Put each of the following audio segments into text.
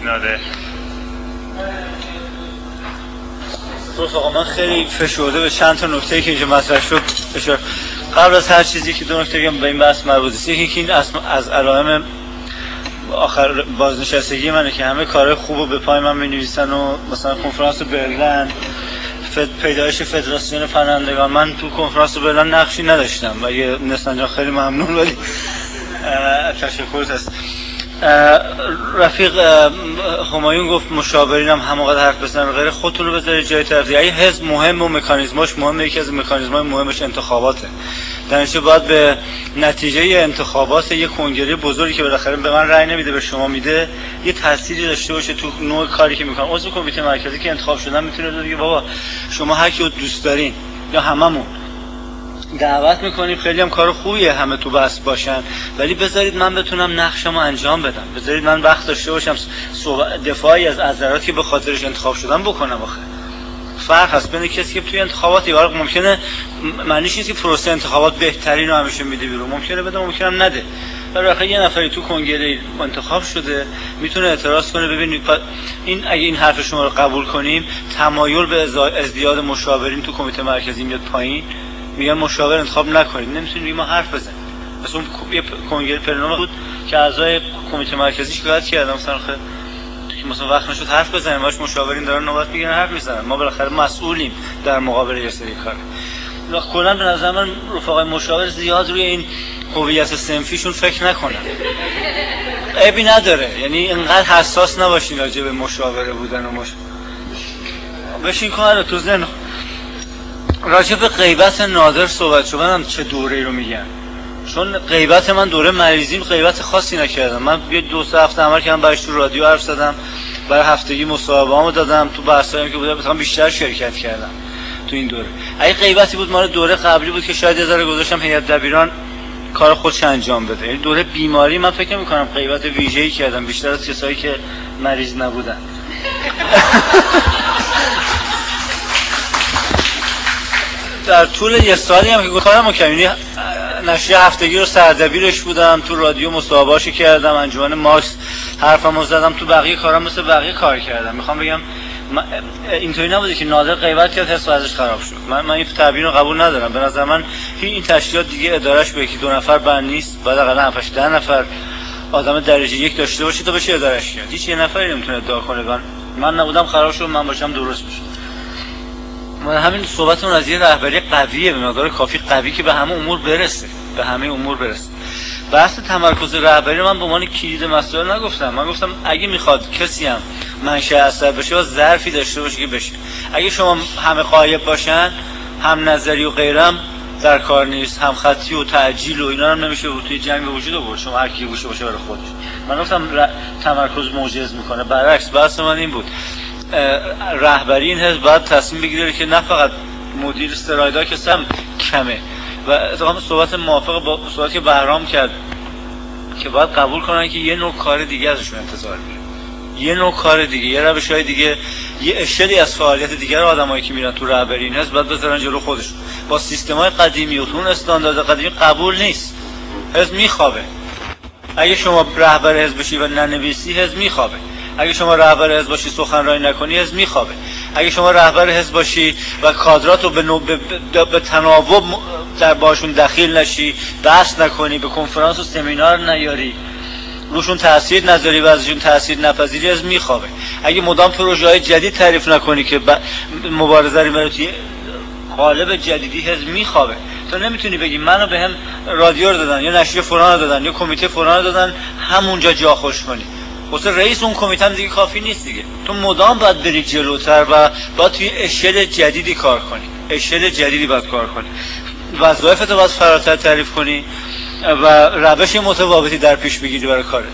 ناده. رفقا من خیلی فشرده به چند تا نکته‌ای که اینجا مطرح شد اشاره. قبل از هر چیزی که دو نکته بگم به این بحث مربوط است. یکی این از علائم آخر بازنشستگی منه که همه کارهای خوبو به پای من می‌نویسن و مثلا کنفرانس برلین پیدایش فدراسیون پناهندگان، من تو کنفرانس برلین نقشی نداشتم و یه نسان جان خیلی ممنون ولی تشکرت هست. رفیق همایون گفت مشاورینم همونقدر حرف بزنن غیر، خودتون رو بذارید جای طرف. اگه حزب مهم و مکانیزماش مهمه، یکی از مکانیزم‌های مهمش انتخاباته. در نتیجه باید به نتیجه انتخابات یک کنگره بزرگی که بالاخره به من رأی نمیده به شما میده یه تأثیری داشته باشه تو نوع کاری که میکنم. عضو کمیته مرکزی که انتخاب شدن میتونه بگه بابا شما هر کی رو دوست دارین یا هممون دعوت میکنیم، خیلی هم کار خوبیه همه تو بس باشن، ولی بذارید من بتونم نقشمو انجام بدم، بذارید من وقت داشته باشم دفاعی از اثراتی که به خاطرش انتخاب شدم بکنم. آخه فرق هست بین کسی که توی انتخابات یه ممکنه معنیش نیست که پروسه انتخابات بهترین رو همیشه میده بیرون، ممکنه بده ممکنه نده، ولی آخه یه نفری تو کنگره انتخاب شده میتونه اعتراض کنه. ببینید این اگه این حرف شما رو قبول کنیم تمایل به ازدیاد مشاورین تو کمیته مرکزی میاد پایین، میگن مشاور انتخاب نکنید، نمیتونیم ما حرف بزنیم. مثلا یه کنگره پلنوم بود که اعضای کمیته مرکزی شکایت کردن مثلا مثلا وقت نشد حرف بزنیم، باش مشاورین دارن نوبت میگیرن حرف میزنن، ما بالاخره مسئولیم در مقابل یه سری کار. کلا به نظر من رفقای مشاور زیاد روی این هویت صنفیشون فکر نکنن، عیبی نداره، یعنی اینقدر حساس نباشین راجع به مشاوره بودن و بشین کار تو ذهن. راجع به غیبت نادر صحبت شد، منم چه دوره‌ای رو میگم، چون غیبت من دوره مریضیم غیبت خاصی نکردم. من یه 2-3 هفته عمل کردم برای تو رادیو حرف زدم، برای هفتگی مصاحبه‌امو دادم، تو بحثایی که بوده مثلا بیشتر شرکت کردم تو این دوره. اگه غیبتی بود مال دوره قبلی بود که شاید یه ذره گذاشتم هیئت دبیران کار خودش انجام بده. یعنی دوره بیماری من فکر نمی‌کنم غیبت ویژه‌ای کردم، بیشتر از کسایی که مریض نبودن. در طول یه سالی هم که کارمو کردم، یعنی نشریه هفتگی رو سردبیرش بودم، تو رادیو مصاحبه‌اشو کردم، انجمن ماکس حرفمو زدم، تو بقیه کارام مثل بقیه کار کردم. میخوام بگم اینطوری نبوده که نادر غیبت کرد حس ازش خراب شد. من این تعبیر رو قبول ندارم. به نظر من این تشکیلات دیگه ادارهش به یکی 2 نفر بند نیست، بعد حداقل 7-10 نفر آدم درجه 1 داشته باشه تا بشه ادارهش کرد. هیچ یه نفری نمیتونه ادعا کنه من نبودم خراب شد، من باشم درست میشه. من همین صحبتمون از یه رهبری قویه، به مقدار کافی قوی که به همه امور برسه، به همه امور برسه. بحث تمرکز رهبری من به عنوان کلید مسائل نگفتم. من گفتم اگه میخواد کسی هم منشأ اثر بشه و ظرفی داشته باشه که بشه. اگه شما همه غایب باشن، هم نظری و غیرم در کار نیست، هم خطی و تعجیل و اینا هم نمیشه توی جنگ به وجود آورد. شما هر کی گوشه باشه برای خودش. من گفتم تمرکز معجز میکنه. برعکس بحث من این بود، رهبری این حزب باید تصمیم بگیره که نه فقط مدیر استرایدا که سم کمه و اتفاقا صحبت موافق با صحبتی که بهرام کرد که باید قبول کنن که یه نوع کار دیگه ازشون انتظار میره، یه نوع کار دیگه، یه روش‌های دیگه، یه اشلی از فعالیت دیگر آدمایی که میرن تو رهبری این حزب باید بذارن جلو خودشون. با سیستم‌های قدیمی و اون استاندارد قدیمی قبول نیست. حزب میخوابه. اگه شما رهبر حزب بشی و ننویسی حزب میخوابه. اگه شما رهبر حزب باشی سخنرانی نکنی حزب میخوابه. اگه شما رهبر حزب باشی و کادراتو به تناوب در باشون دخیل نشی، بحث نکنی، به کنفرانس و سمینار نیاری، روشون تاثیر نذاری و ازشون تاثیر نپذیری، حزب میخوابه. اگه مدام پروژه‌های جدید تعریف نکنی که مبارزه رو بره توی قالب جدیدی، حزب میخوابه. تو نمیتونی بگی منو بهم رادیو رو دادن یا نشریه فلان رو دادن یا کمیته فلان رو دادن همونجا جا خوش کنی. واسه رئیس اون کمیته هم دیگه کافی نیست دیگه. تو مدام باید بری جلوتر و باید توی اشل جدیدی کار کنی. اشل جدیدی باید کار کنی. وظایفت رو باید فراتر تعریف کنی و روش متفاوتی در پیش بگیری برای کارت.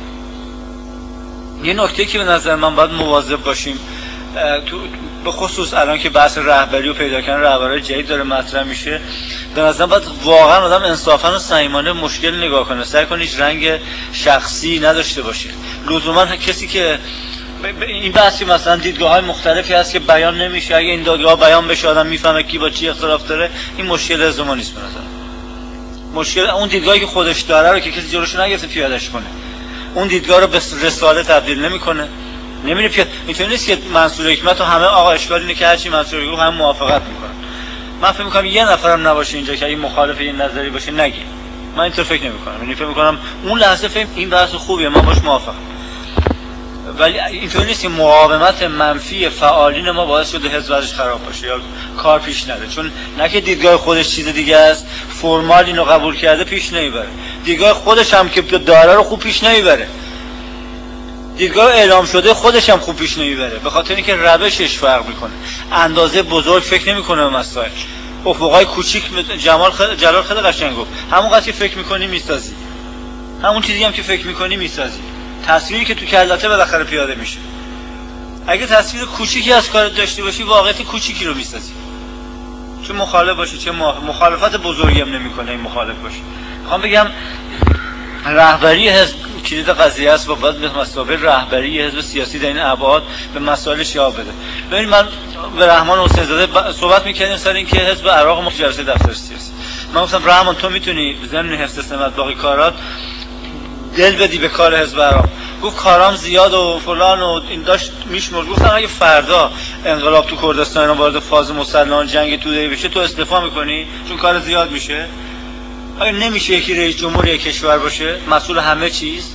یه نکته که به نظر من باید مواظب باشیم، تو به خصوص الان که بحث رهبری و پیدا کردن رهبرای جدید داره مطرح میشه، به نظر باید واقعا آدم انصافا و صمیمانه مشکل نگاه کنه، سعی کنه هیچ رنگ شخصی نداشته باشه. لزوما کسی که این بحثی مثلا دیدگاه‌های مختلفی هست که بیان نمیشه، اگه این دیدگاه بیان بشه آدم میفهمه کی با چی اختلاف داره، این مشکل لزوما نیست. به نظر مشکل اون دیدگاهی که خودش داره رو که کسی جلوش نگرفته پیادهش کنه، اون دیدگاه رو به رساله تبدیل نمیکنه، نمیره پیاده. اینطوری نیست که منصور حکمت و همه آقا اشکال اینه که هرچی منصور بگه هم موافقت میکنن. من فکر میکنم یه نفرم نباشه اینجا که این مخالف این نظری باشه نگه. من اینطور فکر نمیکنم. یعنی فکر میکنم اون لحظه فکر این بحث خوبیه، من باش موافقم. ولی اینطوری نیست که مقاومت منفی فعالین ما باعث شده حزب ازش خراب باشه یا کار پیش نره. چون نه که دیدگاه خودش چیز دیگه است، فرمال اینو قبول کرده پیش نمیبره. دیدگاه خودش هم که داره رو خوب پیش نمیبره. دیدگاه اعلام شده خودش هم خوب پیش نمیبره، به خاطر اینکه روشش فرق میکنه. اندازه بزرگ فکر نمیکنه به مسائل. افقای کوچیک جلال خیلی قشنگ گفت. همون قضیه فکر میکنی میسازی. همون چیزی هم که فکر میکنی میسازی. تصویری که تو کلته بالاخره پیاده میشه. اگه تصویر کوچیکی از کار داشته باشی واقعیت کوچیکی رو میسازی. چه مخالف باشی چه مخالفت بزرگی هم نمیکنه این مخالف باشی. میخوام بگم رهبری حزب کلید قضیه است و باید به مسابقه رهبری حزب سیاسی در این ابعاد به مسائلش جواب بده. ببین من به رحمان حسین زاده صحبت می‌کردیم سر این که حزب عراق ما جلسه دفتر سیاسی. من گفتم رحمان تو میتونی ضمن حفظ سمت باقی کارات دل بدی به کار حزب عراق. گفت کارام زیاد و فلان و این داشت میشمرد. گفتم اگه فردا انقلاب تو کردستان وارد فاز مسلحانه جنگ توده‌ای بشه تو استعفا می‌کنی چون کار زیاد میشه؟ آیا نمیشه یکی رئیس جمهور یک کشور باشه مسئول همه چیز؟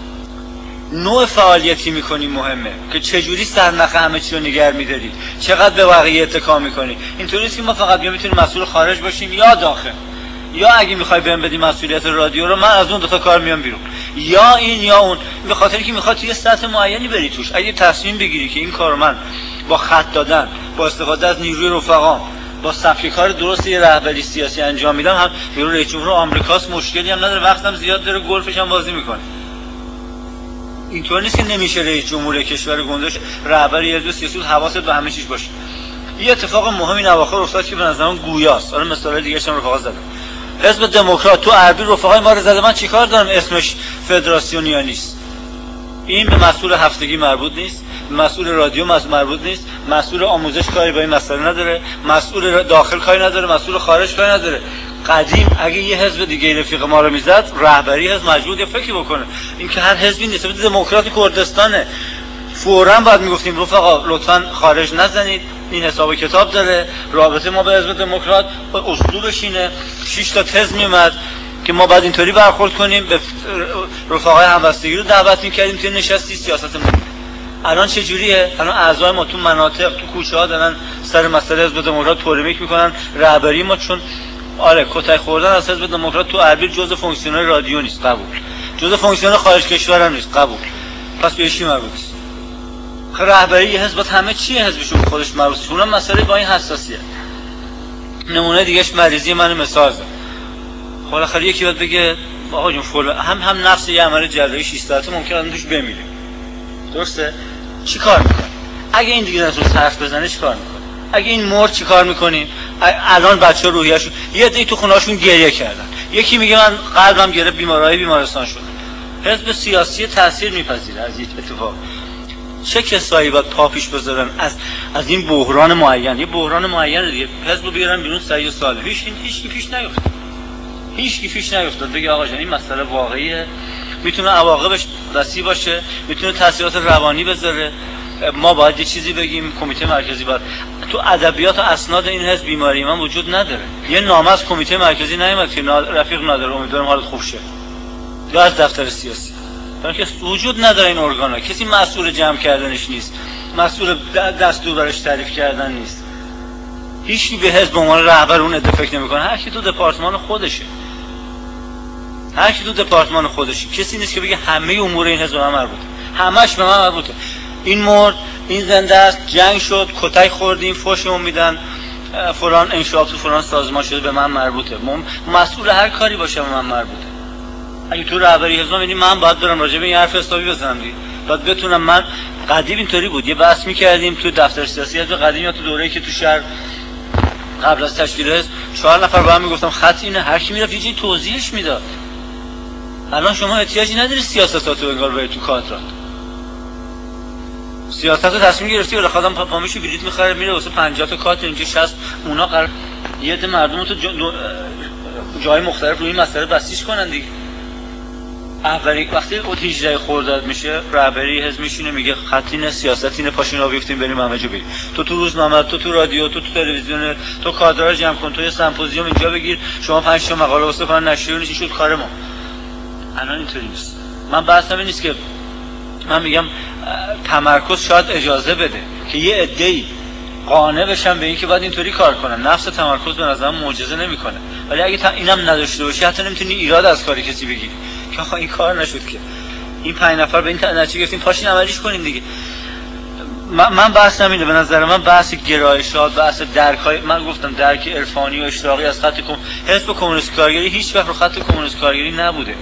نوع فعالیتی میکنی مهمه که چجوری سرنخ همه چی رو نگه میداری، چقدر به بقیه اتکا میکنی. اینطوری نیست که ما فقط میتونیم مسئول خارج باشیم یا داخل، یا اگه میخوای بهم بدی مسئولیت رادیو رو من از اون دو تا کار میام بیرون، یا این یا اون، به خاطر اینکه میخواد توی سطح معینی بری توش. اگه تصمیم بگیری که این کارو من با خط دادن، با استفاده از نیروی رفقام، با سبک کار درست یه رهبری سیاسی انجام میدم، هم یارو رئیس جمهور آمریکاست مشکلی هم نداره، وقتم زیاد داره، گلفش هم بازی میکنه. اینطور نیست که نمیشه رئیس جمهور کشور گندش رهبری حزب سیاسی حواست به همه چیز باشه. یه اتفاق مهم این اواخر افتاد که به نظرم گویاست. حالا مثال دیگه هم رفقا زدم. حزب دموکرات تو اربیل رفقای ما رو زده. من چیکار دارم اسمش فدراسیونیا نیست؟ این به مسئول هفتگی مربوط نیست، مسئول رادیو مربوط نیست، مسئول آموزش کاری با این مسئله نداره، مسئول داخل کاری نداره، مسئول خارج کاری نداره. قدیم اگه یه حزب دیگه رفیق ما رو میزد رهبری حزب مجبور یه فکری بکنه. این که هر حزبی نسبت دموکرات کردستانه فوراً باید میگفتیم رفقا لطفاً خارج نزنید، این حساب کتاب داره، رابطه ما به حزب دموکرات اسلوبش اینه. 6 تا تز میومد که ما بعد اینطوری برخورد کنیم، به رفقای همبستگی رو دعوت میکردیم توی نشستی سیاستمون. الان چه جوریه؟ الان اعضای ما تو مناطق تو کوچه ها دارن سر مسئله حزب دموکرات پولمیک میکنن. رهبری ما چون آره کتک خوردن از حزب دموکرات تو اربیل جزء فونکسیونر رادیو نیست، قبول. جزء فونکسیونر خارج کشور هم نیست، قبول. پس به چی مربوط است؟ رهبری حزب همه چیه حزبشون خودش مربوطه. اونم مسئله با این حساسیت. نمونه دیگهش مریضی من مثال زدم. بالاخره یکی باید بگه آقا جون فلان هم نفس یه عمل جراحی 6 ساعته ممکنه آدم توش بمیره. درسته؟ چی کار میکنه؟ اگه این دیگه نتونه حرف بزنه چی کار میکنه؟ اگه این مرد چی کار میکنیم؟ الان بچه‌ها روحیه‌شون یه عده‌ای تو خونه‌هاشون گریه کردن. یکی میگه من قلبم گرفت بیمارستان شدم. حزب سیاسی تاثیر میپذیره از یک اتفاق. چه کسایی باید پا پیش بذارن از این بحران معین؟ یه بحران معین دیگه حزب بیارن بیرون 3 سال. هیچ پیش نیفتاد. هیچ پیش نیفتاد بگه آقا جان این مسئله واقعیه، میتونه عواقبش وسیع باشه، میتونه تاثیرات روانی بذاره، ما باید یه چیزی بگیم. کمیته مرکزی باید تو ادبیات و اسناد این حزب بیماری من وجود نداره. یه نامه از کمیته مرکزی نیامد که رفیق نادر امیدوارم حالت خوب شه، یا از دفتر سیاسی، بلکه وجود نداره این ارگانا. کسی مسئول جمع کردنش نیست، مسئول دستور برش تعریف کردن نیست. هیچکی به حزب عنوان رهبر اون عده فکر نمیکنه. هر کی تو دپارتمان خودشه، هر کی تو دپارتمان خودشه. کسی نیست که بگه همه امور این حزب به من مربوطه، همش به من مربوطه. این مرد، این زنده است، جنگ شد، کتک خوردیم، فحشمون میدن، فلان انشاء تو فلان سازمان شده به من مربوطه. مسئول هر کاری باشه به من مربوطه. اگه تو رهبری حزب میگی من باید برم راجع به این حرف حسابی بزنم دیگه، باید بتونم. من قدیم اینطوری بود، یه بحث میکردیم تو دفتر سیاسی حزب قدیم یا تو دوره‌ای که تو شهر قبل از تشکیل حزب 4 نفر با هم میگفتم خط اینه، هر کی میرفت یه توضیحش میداد. الان شما احتیاجی نداری سیاستاتو انگار بری تو کادرات. سیاستو تصمیم گرفتی ولی خودم پامیشو بلیط میخره میره واسه 50 تا کادر اینجا 60 اونا قرار یه عده مردم تو جای مختلف روی این مسئله بسیج کنن دیگه. اولی وقتی 18 خرداد میشه رهبری حزب میشینه میگه خط اینه، سیاست اینه، پاشین راه بیفتیم بریم همه جا بریم. تو روزنامه، تو رادیو، تو تلویزیون، تو کادرها جمع کن، تو یه سمپوزیوم اینجا بگیر، شما 5 تا مقاله واسه کار نشریه بنویسین، شد کار ما. الان اینطوری نیست. من بحثم این نیست که من میگم تمرکز شاید اجازه بده که یه عده‌ای قانع بشن به این که باید اینطوری کار کنن. نفس تمرکز به نظرم معجزه نمیکنه، ولی اگه اینم نداشته باشی حتی نمیتونی ایراد از کاری کسی بگیری که آخه این کار نشد که این 5 نفر به این نتیجه گرفتیم، پاشین عملیش کنین دیگه. من بحث نمیده. به نظر من بحث گرایشات، بحث درکای، من گفتم درک عرفانی و اشتراقی از خط حزب کمونیست کارگری هیچ وقت رو خط کمونیست کارگری نبوده.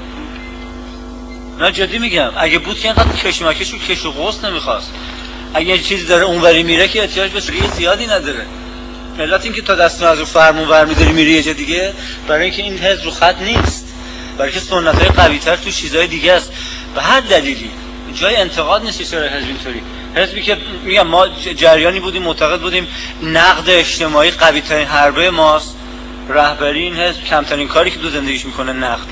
نه جدی میگم، اگه بود که اینقدر کشمکش و کش و قوس نمیخواست. اگه یه چیزی داره اونوری میره که احتیاج به سوریه زیادی نداره. ملت این که تا دست از رو فرمون برمی‌داری میری یه جا دیگه، برای اینکه این حزب رو خط نیست، برای که سنت‌های قوی‌تر تو چیزای دیگه است. به هر دلیلی جای انتقاد نیست چرا حزب اینطوری. حزبی که میگم ما جریانی بودیم معتقد بودیم نقد اجتماعی قوی‌ترین حربه ماست، رهبری این حزب کمترین کاری که تو زندگیش میکنه نقده.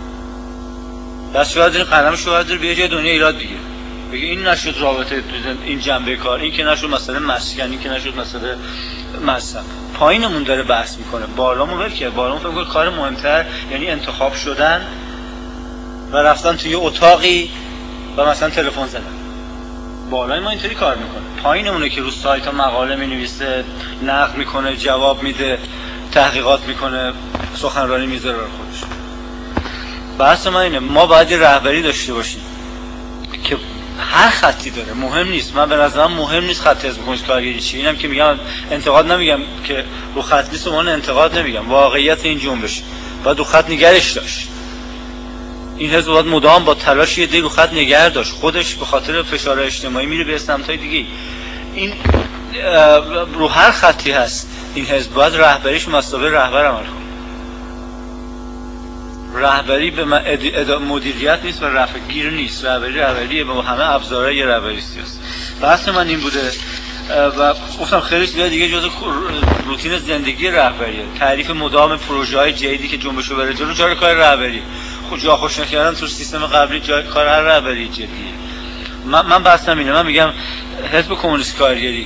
دست شاید این قلم شاید در بیاد جای دنیا ایراد بگیره، بگه این نشد رابطه این جنبه کار، این که نشد مسئله مسکن، این که نشد مسئله مذهب. پایینمون داره بحث میکنه، بالامون ول که بالامون فکر کنه کار مهمتر یعنی انتخاب شدن و رفتن توی اتاقی و مثلا تلفن زدن. بالای ما اینطوری کار میکنه، پایینمونه که رو سایت ها مقاله مینویسه، نقد میکنه، جواب میده، تحقیقات میکنه، سخنرانی میذاره برای خودش. بحث من اینه ما باید رهبری داشته باشیم که هر خطی داره، مهم نیست. من به نظرم مهم نیست خط حزب کمونیست کارگری چیه. اینم که میگم انتقاد نمیگم که رو خط نیست، من انتقاد نمیگم، واقعیت این جنبش باید رو خط نگرش داشت. این حزب باید مدام با تلاش یه دی رو خط نگه داشت، خودش به خاطر فشار اجتماعی میره به سمت‌های دیگه. این رو هر خطی هست این حزب باید رهبریش مسابقه رهبر عمل کنه. رهبری به مدیریت نیست و رفع گیر نیست. رهبریه با همه ابزارهای رهبری سیاسی. بحث من این بوده و گفتم خیلی چیزا دیگه جزء روتین زندگی رهبریه. تعریف مدام پروژه‌های جدیدی که جنبشو بره جلو جای کار رهبری. خود جا خوش نکردن تو سیستم قبلی جای کار هر رهبری جدیه. من بحثم اینه، من میگم حزب کمونیست کارگری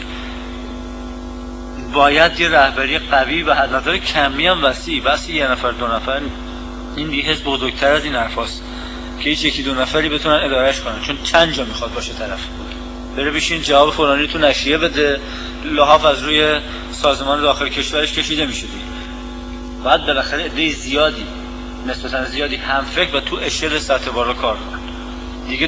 باید یه رهبری قوی و از نظر کمی هم وسیع یه نفر دو نفر، این دیگه حزب بزرگتر از این حرفاست که هیچ یکی دو نفری بتونن ادارهش کنن، چون چند جا میخواد باشه طرف بره بشین جواب فلانی تو نشریه بده، لحاف از روی سازمان داخل کشورش کشیده میشه دیگه. بعد بالاخره عده زیادی نسبتا زیادی هم فکر و تو اشل سطح بالا کار کنن دیگه.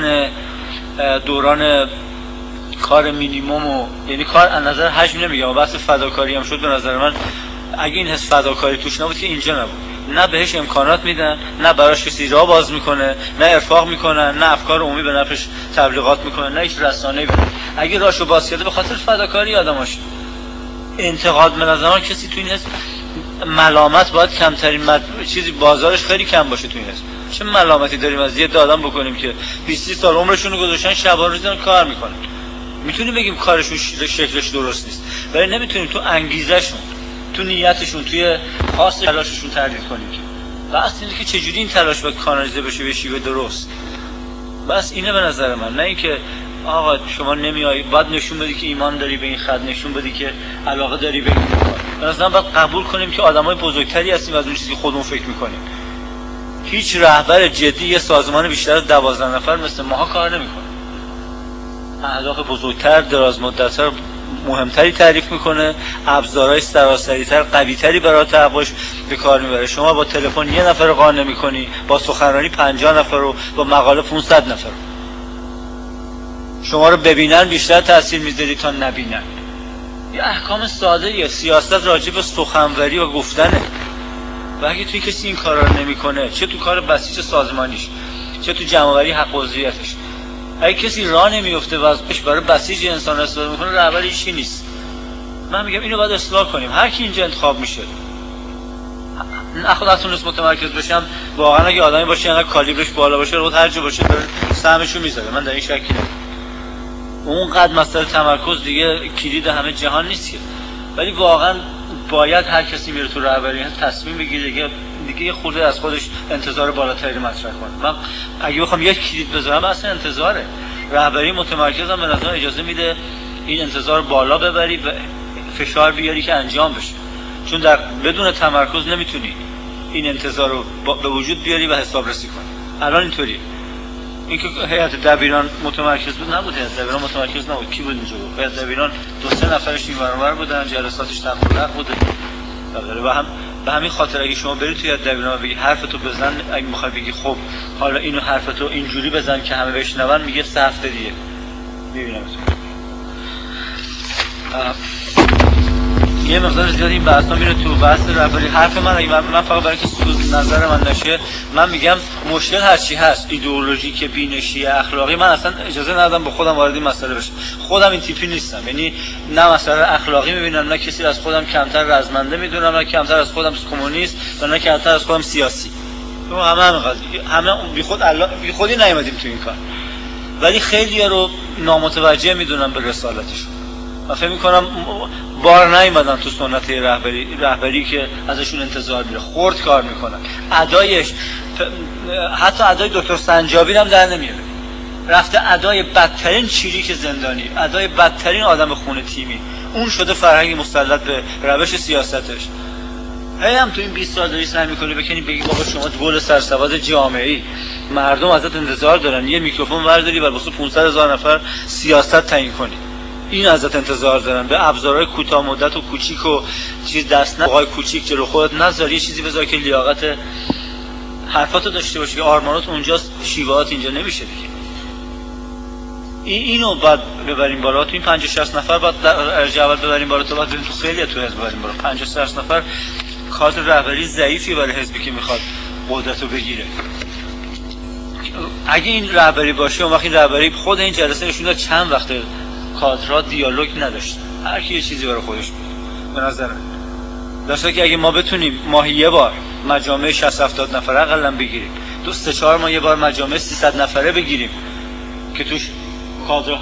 دوران کار مینیمم و یعنی کار از نظر حجم نمیگم، بحث فداکاری هم شد. به نظر من اگه این حس فداکاری توش نبود که اینجا نبود. نه بهش امکانات میدن، نه براش کسی راه باز میکنه، نه ارفاق میکنن، نه افکار عمومی به نفعش تبلیغات میکنن، نه هیچ رسانه‌ای بده. اگه راهشو باز کرده به خاطر فداکاری آدماش. انتقاد به نظر من کسی تو این حس ملامت باید کمترین چیزی بازارش خیلی کم باشه تو این حس. چه ملامتی داریم از یه آدم بکنیم که 20 سال عمرشون رو گذاشتن شبان روز کار میکنن. میتونیم بگیم کارشون شکلش درست نیست، ولی نمیتونیم تو انگیزهشون، تو نیتشون، توی خواست تلاششون تردید کنیم. بس اینه که چجوری این تلاش باید کانالیزه بشه به شیوه درست. بس اینه به نظر من، نه اینکه آقا شما نمیایی باید نشون بدی که ایمان داری به این خط، نشون بدی که علاقه داری به این کار. به نظر من باید قبول کنیم که آدمای بزرگتری هستیم از اون چیزی که خودمون فکر میکنیم. هیچ رهبر جدی یه سازمان بیشتر از 12 نفر مثل ماها کار نمیکنه. اهداف بزرگتر، دراز مدت‌تر، مهمتری تعریف میکنه، ابزارهای سراسری‌تر، قوی‌تری برای تحققش به کار میبره. شما با تلفن یه نفر رو قانع نمی‌کنی، با سخنرانی 50 نفر رو، با مقاله 500 نفر رو. شما رو ببینن بیشتر تاثیر میذاری تا نبینن. یه احکام ساده‌ایه. سیاست راجع به سخنوری و گفتنه. و اگه توی کسی این کارا رو نمی‌کنه، چه تو کار بسیج سازمانیش، چه تو جمع‌آوری حق و عضویتش، اگه کسی راه نمیفته و ازش برای بسیج انسان استفاده میکنه، رهبر هیچی نیست. من میگم اینو باید اصلاح کنیم. هر کی اینجا انتخاب میشه، خودتون نسبت متمرکز بشم، واقعا اگه آدمی باشه انقدر کالیبرش بالا باشه، رو هر جا باشه داره سهمشو میذاره. من در این شکی ندارم. اونقدر مسئله تمرکز دیگه کلید همه جهان نیست که، ولی واقعا باید هر کسی میره تو رهبری تصمیم بگیره دیگه یه خورده از خودش انتظار بالاتری مطرح کنه. من اگه بخوام یک کلید بذارم اصلا انتظاره. رهبری متمرکز هم به نظر اجازه میده این انتظار بالا ببری و فشار بیاری که انجام بشه، چون در بدون تمرکز نمیتونی این انتظار رو به وجود بیاری و حسابرسی کنی. الان اینطوریه. اینکه هیئت دبیران متمرکز بود نبود، هیئت دبیران متمرکز نبود. کی بود اینجا بود؟ هیئت دبیران 2-3 نفرش این ور اونور بودن، جلساتش تقلق بوده. و به همین خاطر اگه شما برید توی هیئت دبیران بگی حرفتو بزن، اگه میخوای بگی خب حالا اینو حرفتو اینجوری بزن که همه بشنون، میگه 3 هفته دیگه میبینم. یه مقدار زیاد این بحثا میره تو بحث رهبری. حرف من فقط برای اینکه سوء نظر من نشه، من میگم مشکل هر چی هست، ایدئولوژیک، بینشی، اخلاقی، من اصلا اجازه ندادم با خودم وارد این مسئله بشم. خودم این تیپی نیستم، یعنی نه مسئله اخلاقی میبینم، نه کسی از خودم کمتر رزمنده میدونم، نه کمتر از خودم کمونیست و نه کمتر از خودم سیاسی. همه بی خودی نیومدیم تو این کار، ولی خیلی‌ها رو نامتوجه میدونم به رسالتشون. من فکر می‌کنم بار نیومدن تو سنت رهبری که ازشون انتظار میره، خرد کار میکنن. ادایش حتی ادای دکتر سنجابی هم در نمیاره. رفته ادای بدترین چیریک زندانی، ادای بدترین آدم خونه تیمی، اون شده فرهنگ مسلط به روش سیاستش. هم تو این 20 سال داری سعی می‌کنی بکنی بگی بابا شما گل سرسبد جامعه‌ای، مردم ازت انتظار دارن یه میکروفون برداری و واسه 500,000 نفر سیاست تعیین کنی. این ازت انتظار دارن. به ابزارهای کوتاه مدت و کوچیک و چیز دست نه، کوچیک جلو خودت نذار، یه چیزی بذار که لیاقت حرفاتو داشته باشی که آرمانات اونجاست، شیوهات اینجا نمیشه دیگه. اینو بعد ببریم بالا. تو این 50-60 نفر بعد درجه اول ببریم بالا، تو بعد بریم تو خیلی تو حزب ببریم بالا. 50-60 نفر کادر رهبری ضعیفی برای حزبی که میخواد قدرتو بگیره. اگه این رهبری باشه، اون وقت این رهبری خود این جلسه نشون داد چند وقت کادرها دیالوگ نداشت، هر کی یه چیزی برای خودش بود. به نظر من درسته که اگه ما بتونیم ماهی یه بار مجامع 60-70 نفره حداقل بگیریم، 2-3-4 ماه یه بار مجامع 300 نفره بگیریم که توش کادر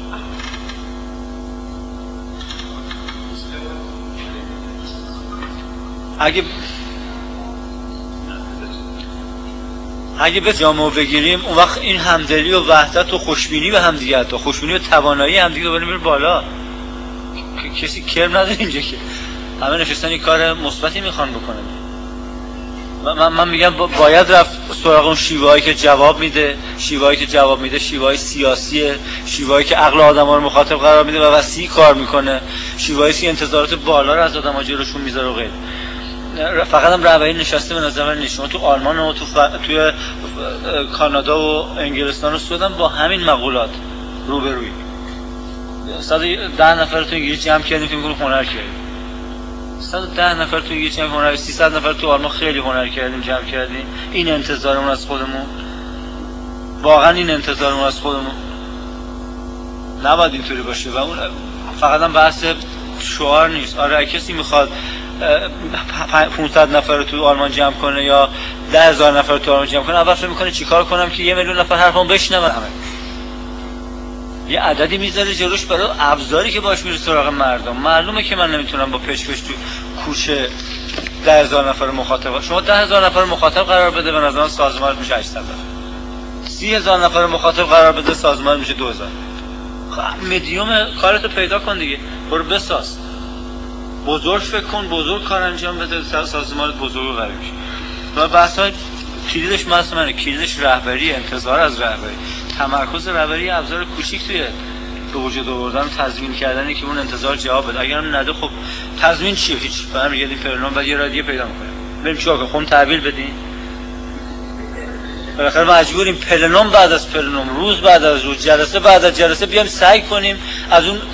اگه به جامعه بگیریم، اون وقت این همدلی و وحدت و خوشبینی به هم دیگه، حتی خوشبینی و توانایی هم دیگه بریم بالا. کسی کرم نداره اینجا که همه نشستن این کار مثبتی میخوان بکنن. من میگم باید رفت سراغ اون شیوهایی که جواب میده، شیوهایی سیاسیه، شیوهایی که عقل آدم‌ها رو مخاطب قرار میده و وسیع کار میکنه، شیوهایی که انتظارات بالا رو از آدم‌ها جلوشون میذاره و غیره. فقط هم رهبری نشسته به نظر من نیست. شما تو آلمان و توی کانادا و انگلستان و سوئد با همین مقولات روبروی. 110 نفر تو انگلیس جمع کردیم که میگن هنر کردیم. 110 نفر تو انگلیس جمع هنر، 300 نفر تو آلمان خیلی هنر کردیم، جمع کردیم. این انتظارمون از خودمون، واقعا این انتظارمون از خودمون نباید اینطوری باشه. و اون فقط هم بحث شعار نیست. آره کسی میخواد 500 نفر رو تو آلمان جمع کنه یا 10,000 نفر رو تو آلمان جمع کنه، اول فکر میکنه چیکار کنم که 1,000,000 نفر حرفمو بشنون. یه عددی میذاره جلوش برای ابزاری که باش میره سراغ مردم. معلومه که من نمیتونم با پچ تو کوچه 10,000 نفر مخاطب. شما 10,000 نفر مخاطب قرار بده، به نظر من سازمان میشه 800 نفر. 30,000 نفر مخاطب قرار بده، سازمان میشه 2000. مدیوم کارتو پیدا کن دیگه، برو بساز، بزرگ فکر کن، بزرگ کار انجام بده، سازمانت بزرگ قوی میشه. و بحث‌ها کلیدش مثلا کلیدش رهبری، انتظار از رهبری، تمرکز رهبری، ابزار کوچیک توی به وجود آوردن، تضمین کردنی که اون انتظار جواب بده. اگرم نده خب تضمین چیه؟ هیچ. برمیگردیم پرلون بعد یه رادیو پیدا می‌کنیم. بریم چیکار کنیم؟ خودمون تحویل بدیم. بالاخره مجبوریم پلنوم بعد از پلنوم، روز بعد از روز، جلسه بعد از جلسه بیایم سعی کنیم از اون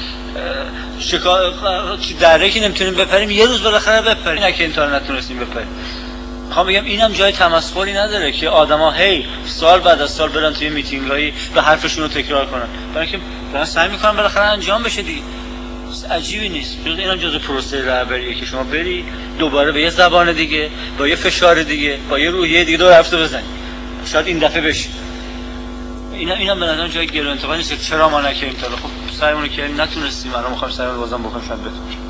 دره که نمیتونیم بپریم یه روز بالاخره بپریم. نه که این تا نتونستیم بپریم. میخوام بگم اینم جای تمسخری نداره که آدما هی سال بعد از سال برن توی میتینگایی و حرفشون رو تکرار کنن، برای اینکه دارن سعی میکنن بالاخره انجام بشه دیگه. عجیبی نیست. اینم جزء پروسه رهبریه که شما بری دوباره به یه زبان دیگه، با یه فشار دیگه، با یه روحیه دیگه دور هفته بزنی. شاید این دفعه بشه. اینا به نظر من جای گرو انتقاد نیست. چرا ما نکردیم تا خب سعیمون رو کردیم نتونستیم، الان میخوایم سعیمون رو بازم بکنیم، شاید بتونیم.